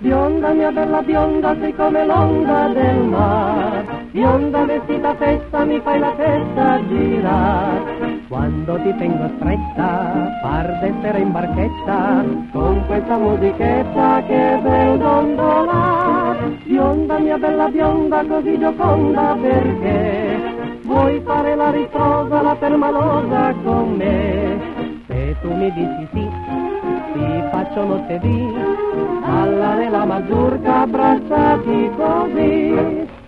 Bionda, mia bella bionda, sei come l'onda del mar. Bionda vestita a festa, mi fai la testa girare. Quando ti tengo stretta, par d'essere in barchetta, con questa musichetta che bel dondolar. Bionda, mia bella bionda, così gioconda, perché vuoi fare la ritrosa, la permalosa con me? Se tu mi dici sì, ti faccio notte di ballare la mazurka abbracciati così.